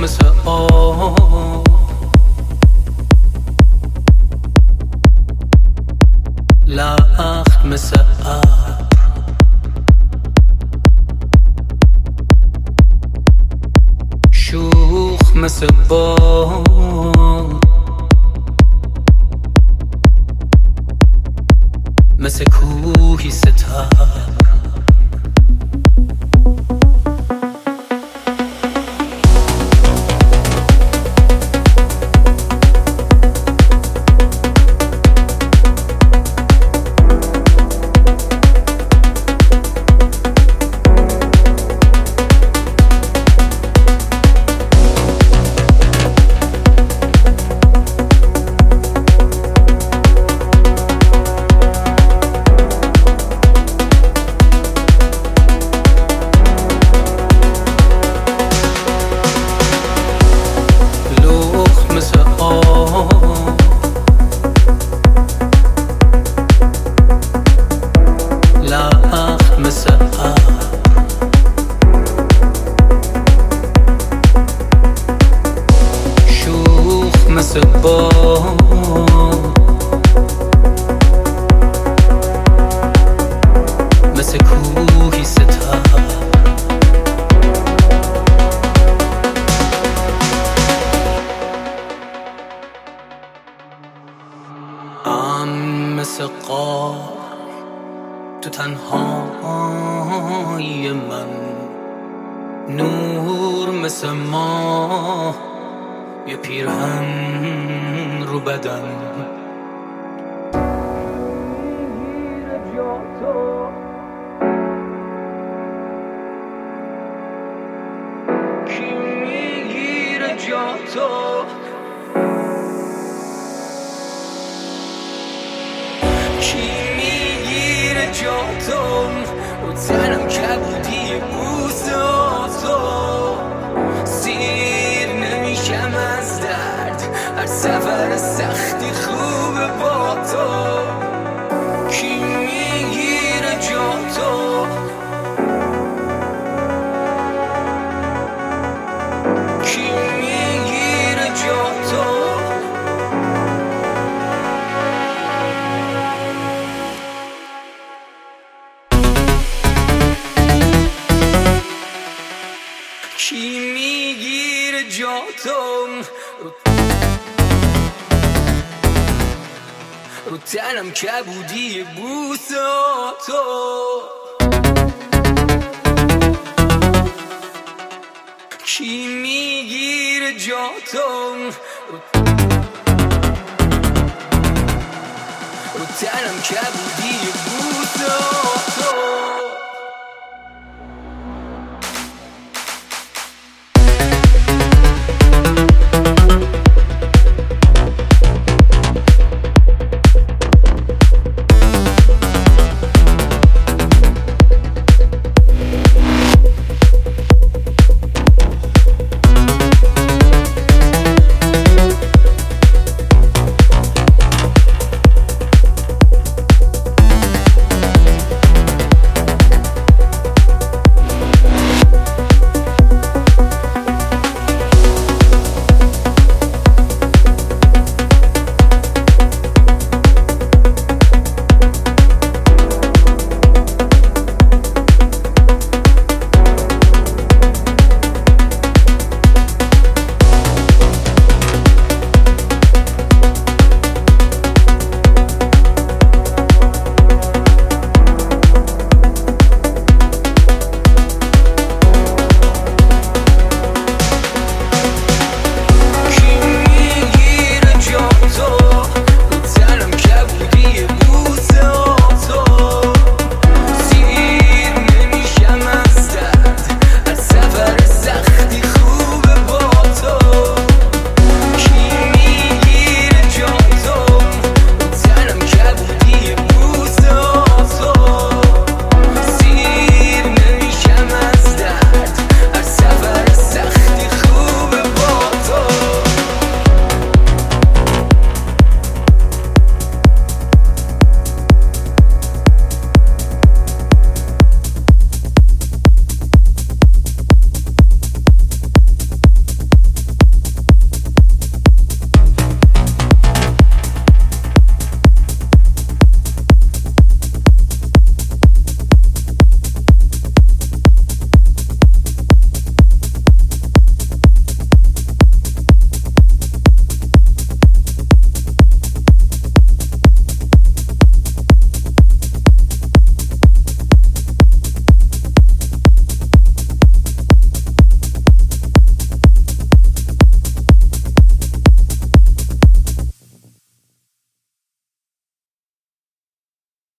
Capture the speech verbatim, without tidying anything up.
مثل آب، لخت مثل ابر، شوخ مثل باد، مثل کوهی ستر. مثل باد، مثل کوهی ستر. ام مثل غار تو تنهایی من، نور مثل ماه یه پیرهن رو بدن. کی میگیره جا تو؟ کی میگیره جا تو؟ رو تنم کبودی بوسه تو، سیر نمیشم از درد، هر سفر سختی خوبه با تو. کی میگیره جا تو؟ کی میگیره جا تو؟ کی میگیره جا تو؟ رو تنم کبودی بوسه تو، کی میگیره جا تو؟ رو تنم کبودی